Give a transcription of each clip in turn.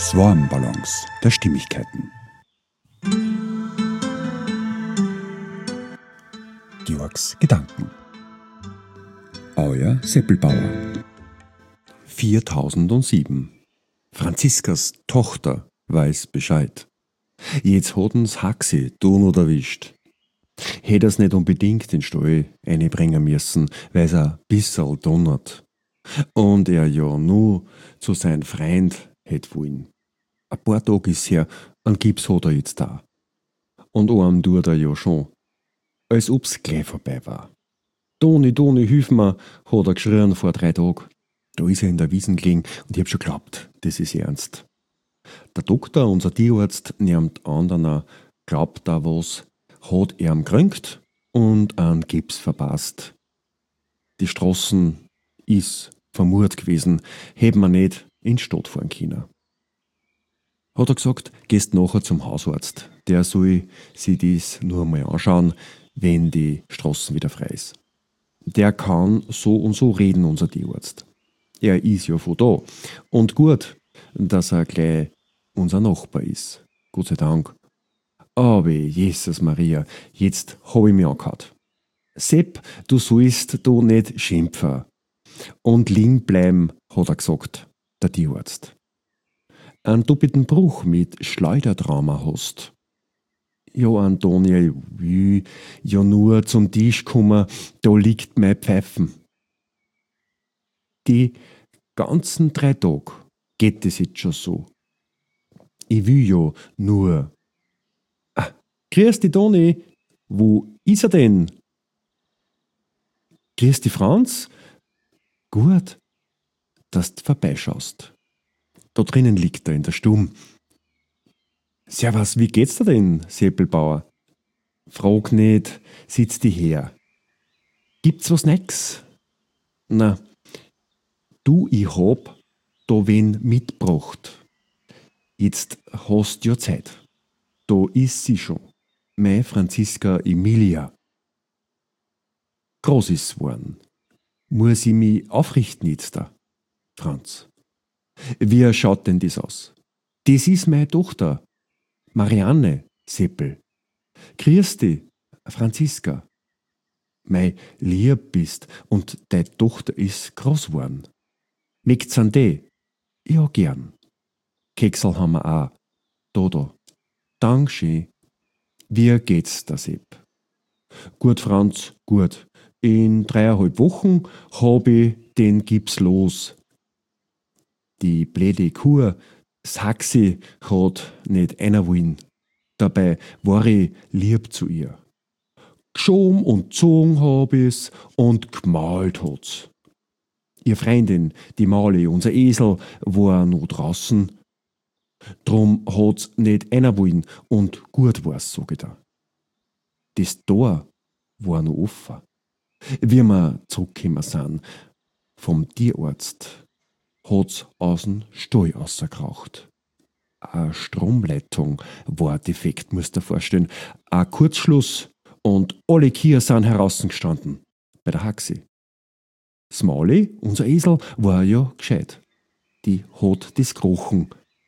Swarmbalance der Stimmigkeiten. Georgs Gedanken. Euer Seppelbauer. 4007. Franziskas Tochter weiß Bescheid. Jetzt hat's Haxi Donut erwischt. Hätt er's nicht unbedingt in den Stall einbringen müssen, weil's ein bisserl donnert. Und er ja nur zu seinem Freund hätt wollen. Ein paar Tage ist her, einen Gips hat er jetzt da. Und einem tut er ja schon, als ob's gleich vorbei war. Toni, hilf mir, hat er geschrien vor 3 Tagen. Da ist er in der Wiesen gelegen und ich hab schon geglaubt, das ist ernst. Der Doktor, unser Tierarzt, nimmt an, dann glaubt da was, hat er gerönt und einen Gips verpasst. Die Straßen ist vermurt gewesen, hätten wir nicht in die Stadt fahren können. Hat er gesagt, gehst nachher zum Hausarzt. Der soll sich das nur mal anschauen, wenn die Straßen wieder frei ist. Der kann so und so reden, unser Tierarzt. Er ist ja von da. Und gut, dass er gleich unser Nachbar ist. Gott sei Dank. Aber Jesus Maria, jetzt hab ich mich angehauen. Sepp, du sollst da nicht schimpfen. Und liegen bleiben, hat er gesagt, der Tierarzt. Einen doppelten Bruch mit Schleudertrauma hast. Ja, Antonia, ich will ja nur zum Tisch kommen, da liegt mein Pfeifen. Die ganzen 3 Tage geht es jetzt schon so. Ich will ja nur. Grüß dich, Toni. Wo ist er denn? Grüß dich, Franz. Gut, dass du vorbeischaust. Da drinnen liegt er in der Stube. Servus, wie geht's dir denn, Seppelbauer? Frag nicht, sitz dich her. Gibt's was Neues? Na, du, ich hab da wen mitgebracht. Jetzt hast ja Zeit. Da ist sie schon. Meine Franziska Emilia. Groß ist's worden. Muss ich mich aufrichten jetzt da, Franz? Wie schaut denn das aus? Das ist meine Tochter, Marianne Seppel. Grüß dich, Franziska. Mei lieb bist und deine Tochter ist groß worden. Möcht's an die? Ja, gern. Keksel haben wir auch. Da. Dankeschön. Wie geht's da, Sepp? Gut, Franz, gut. In 3,5 Wochen hab ich den Gips los. Die blöde Kur, Saxi, hat nicht einer wollen. Dabei war ich lieb zu ihr. Geschoben und gezogen hab ich's und gemalt hat's. Ihr Freundin, die Mali, unser Esel, war noch draußen. Drum hat's nicht einer wollen und gut war's, sag ich da. Das Tor war noch offen. Wie wir zurückgekommen sind vom Tierarzt, hat's aus dem Stall rausgeraucht. Eine Stromleitung war defekt, musst du dir vorstellen. Ein Kurzschluss und alle Kühe sind herausgestanden. Bei der Haxi. Smalley, unser Esel, war ja gescheit. Die hat das gerochen.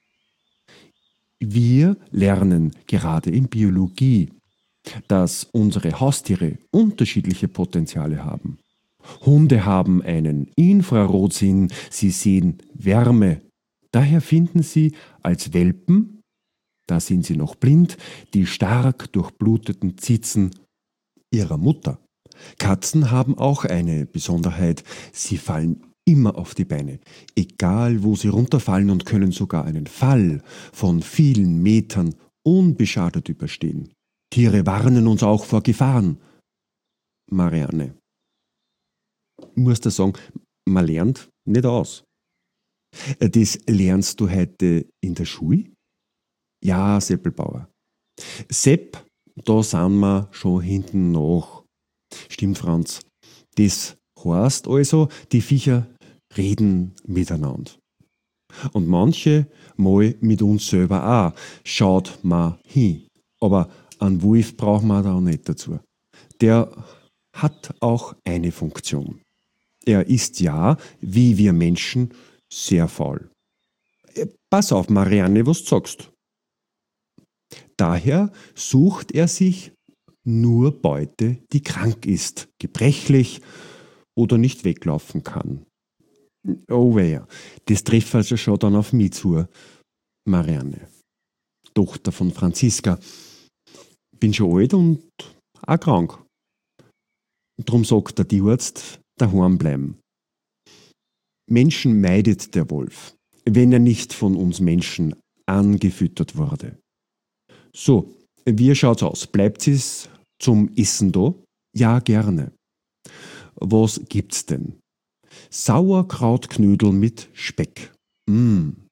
Wir lernen gerade in Biologie, dass unsere Haustiere unterschiedliche Potenziale haben. Hunde haben einen Infrarotsinn, sie sehen Wärme. Daher finden sie als Welpen, da sind sie noch blind, die stark durchbluteten Zitzen ihrer Mutter. Katzen haben auch eine Besonderheit, sie fallen immer auf die Beine, egal wo sie runterfallen und können sogar einen Fall von vielen Metern unbeschadet überstehen. Tiere warnen uns auch vor Gefahren. Marianne. Ich muss da sagen, man lernt nicht aus. Das lernst du heute in der Schule? Ja, Seppelbauer. Sepp, da sind wir schon hinten nach. Stimmt, Franz. Das heißt also, die Viecher reden miteinander. Und manche mal mit uns selber auch. Schaut mal hin. Aber einen Wolf braucht man da auch nicht dazu. Der hat auch eine Funktion. Er ist ja, wie wir Menschen, sehr faul. Pass auf, Marianne, was du sagst. Daher sucht er sich nur Beute, die krank ist, gebrechlich oder nicht weglaufen kann. Oh weia, das trifft also schon dann auf mich zu, Marianne, Tochter von Franziska. Bin schon alt und auch krank. Drum sagt der Tierarzt, daheim bleiben. Menschen meidet der Wolf, wenn er nicht von uns Menschen angefüttert wurde. So, wie schaut's aus? Bleibt es zum Essen da? Ja, gerne. Was gibt's denn? Sauerkrautknödel mit Speck. Einen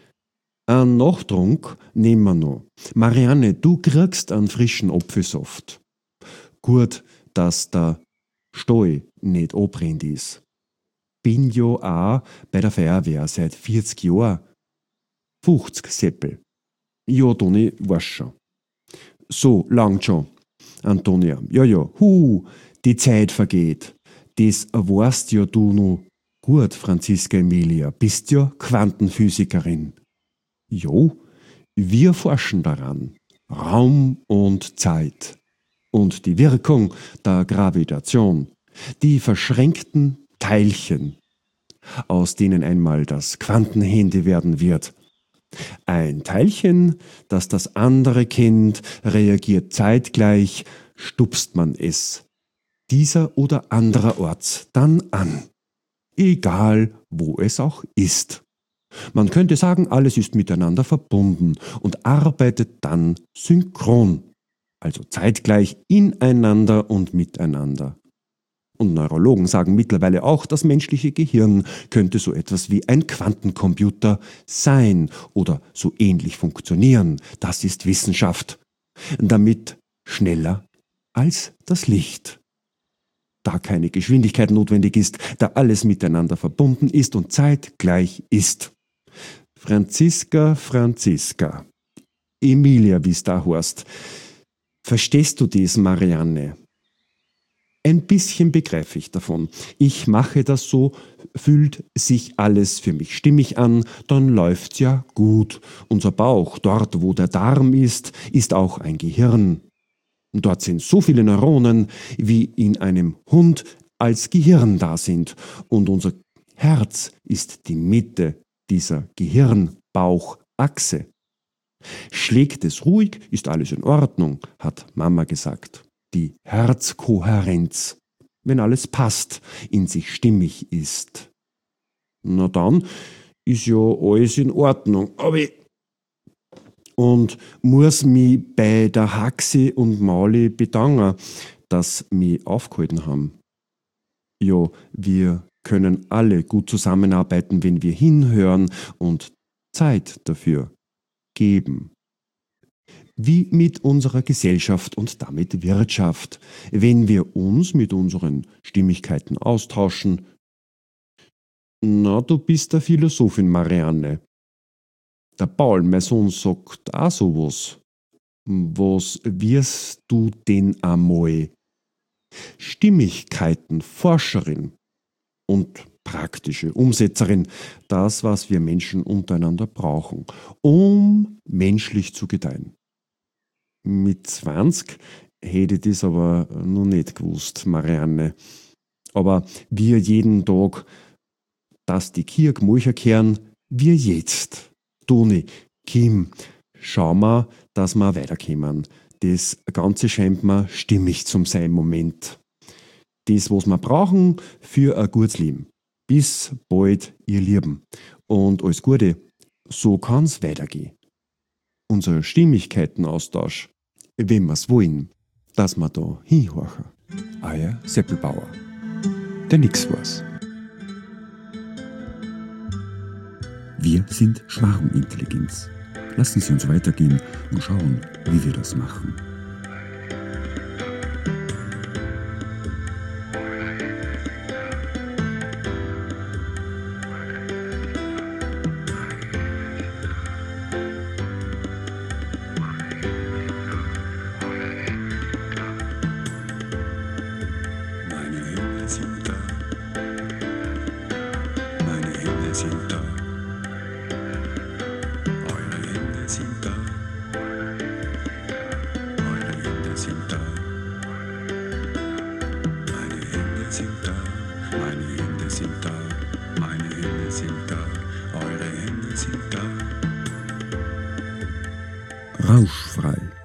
Nachtrunk nehmen wir noch. Marianne, du kriegst einen frischen Apfelsaft. Gut, dass der Stall nicht abbrennt ist. Bin ja auch bei der Feuerwehr seit 40 Jahren. 50 Seppel. Ja, Toni, weiß schon. So, langt schon. Antonia, ja, die Zeit vergeht. Das weißt ja du noch gut, Franziska Emilia. Bist ja Quantenphysikerin. Jo, wir forschen daran. Raum und Zeit. Und die Wirkung der Gravitation. Die verschränkten Teilchen, aus denen einmal das Quantenhandy werden wird. Ein Teilchen, das das andere kennt, reagiert zeitgleich, stupst man es dieser oder andererorts dann an. Egal, wo es auch ist. Man könnte sagen, alles ist miteinander verbunden und arbeitet dann synchron, also zeitgleich ineinander und miteinander. Und Neurologen sagen mittlerweile auch, das menschliche Gehirn könnte so etwas wie ein Quantencomputer sein oder so ähnlich funktionieren. Das ist Wissenschaft. Damit schneller als das Licht. Da keine Geschwindigkeit notwendig ist, da alles miteinander verbunden ist und zeitgleich ist. Franziska, Emilia, wie's da heißt. Verstehst du dies, Marianne? Ein bisschen begreife ich davon. Ich mache das so, fühlt sich alles für mich stimmig an, dann läuft's ja gut. Unser Bauch, dort wo der Darm ist auch ein Gehirn. Dort sind so viele Neuronen, wie in einem Hund als Gehirn da sind. Und unser Herz ist die Mitte dieser Gehirn-Bauch-Achse. Schlägt es ruhig, ist alles in Ordnung, hat Mama gesagt. Die Herzkohärenz, wenn alles passt, in sich stimmig ist. Na dann ist ja alles in Ordnung. Und muss mich bei der Haxi und Mauli bedanken, dass mich aufgehalten haben. Ja, wir können alle gut zusammenarbeiten, wenn wir hinhören und Zeit dafür geben. Wie mit unserer Gesellschaft und damit Wirtschaft, wenn wir uns mit unseren Stimmigkeiten austauschen. Na, du bist der Philosophin, Marianne. Der Paul, mein Sohn, sagt auch sowas. Was wirst du denn einmal? Stimmigkeiten, Forscherin und praktische Umsetzerin, das, was wir Menschen untereinander brauchen, um menschlich zu gedeihen. Mit 20 hätte ich das aber noch nicht gewusst, Marianne. Aber wir jeden Tag, dass die Kirche Mulcher kehren, wir jetzt. Toni, Kim, schau mal, dass wir weiterkommen. Das Ganze scheint mir stimmig zum sein im Moment. Das, was wir brauchen für ein gutes Leben. Bis bald, ihr Lieben. Und alles Gute, so kann's weitergehen. Unser Stimmigkeitenaustausch, wenn wir's wollen, dass wir da hinhorchen. Euer Seppelbauer, der nix weiß. Wir sind Schwarmintelligenz. Lassen Sie uns weitergehen und schauen, wie wir das machen. Meine Hände sind da. Meine Hände sind da. sind da. Eure Hände sind da. Meine Hände sind da. Meine Hände sind da. Meine Hände sind da. Eure Hände sind da. Rauschfrei.